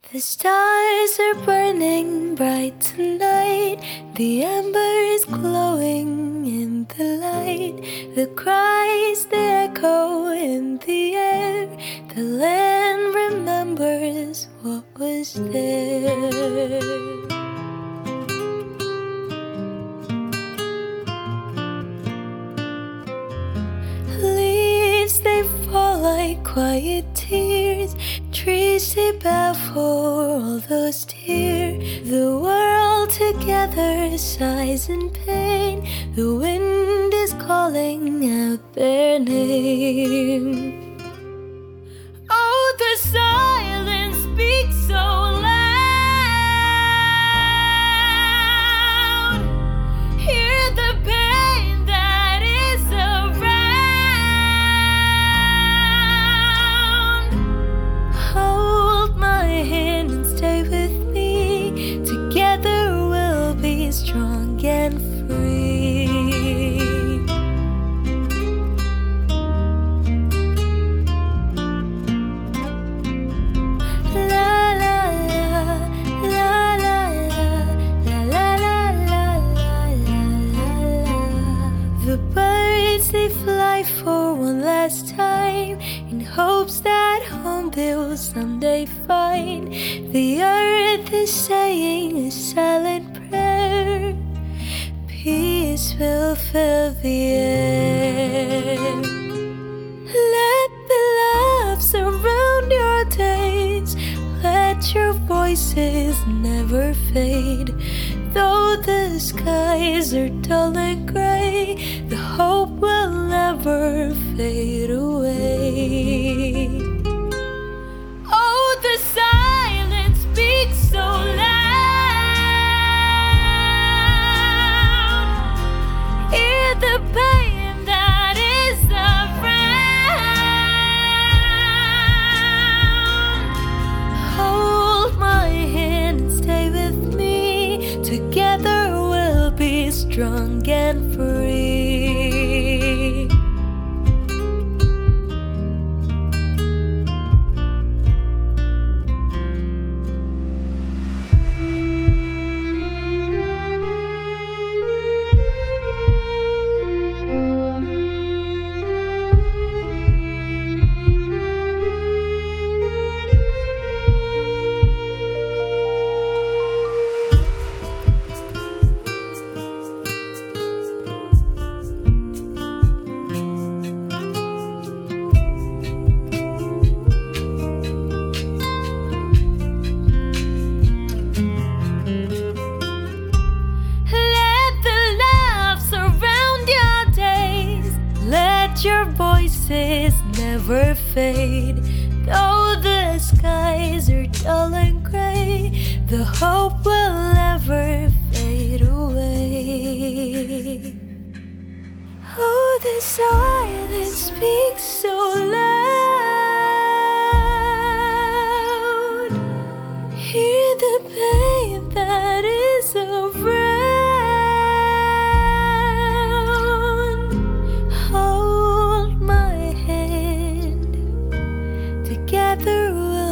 The stars are burning bright tonight, the embers glowing in the light, the cries they echo in the air, the land remembers what was there. Leaves they fall like quiet tears, trees they bow for all those dear. The world together sighs in pain, the wind is calling out their name. Oh, the silence speaks so loud. Hear the pain that is around. Hold my hand and stay with me. Together we'll be strong and free. The birds they fly for one last time, in hopes that home they'll someday find. The earth is saying a silent prayer, peace will fill the air. Let the love surround your days, let your voices never fade. Though the skies are dull and gray, the hope will never fade away. Oh, the silence speaks so loud. Hear the pain that is around. Hold my hand and stay with me. Together we'll be strong and free. Your voices never fade. Though the skies are dull and gray, the hope will never fade away. Oh, the silence speaks so loud. Hear the pain that is around. Together